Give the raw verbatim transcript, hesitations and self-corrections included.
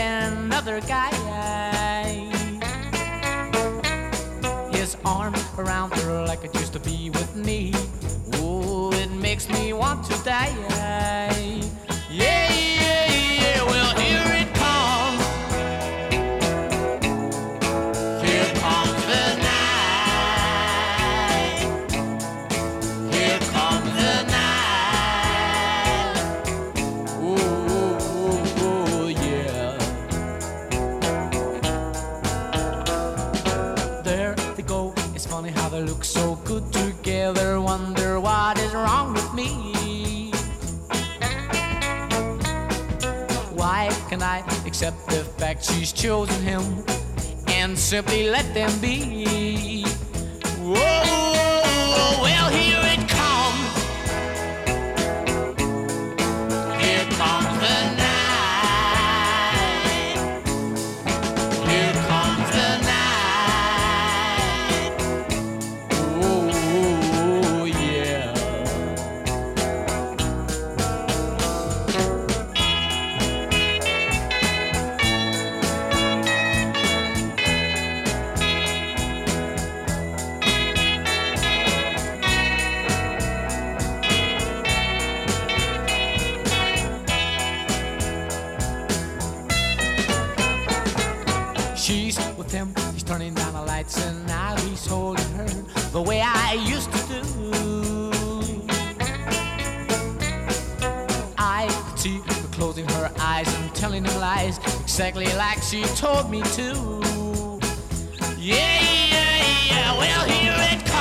another guy. His arms around her like it used to be with me. Oh, it makes me want to die. Yeah, yeah, yeah, well, here it comes. Here comes the night. Here comes the night. Ooh, ooh, ooh, yeah. There they go. It's funny how they look so good together. Wonder what is wrong with me. Why can I accept the fact she's chosen him and simply let them be? Whoa, well, here it comes. Here comes the night. Here comes the night. Oh, yeah. She's with him, he's turning down the lights, and now he's holding her the way I used to do. I could see her closing her eyes and telling him lies, exactly like she told me to. Yeah, yeah, yeah, well, here it comes.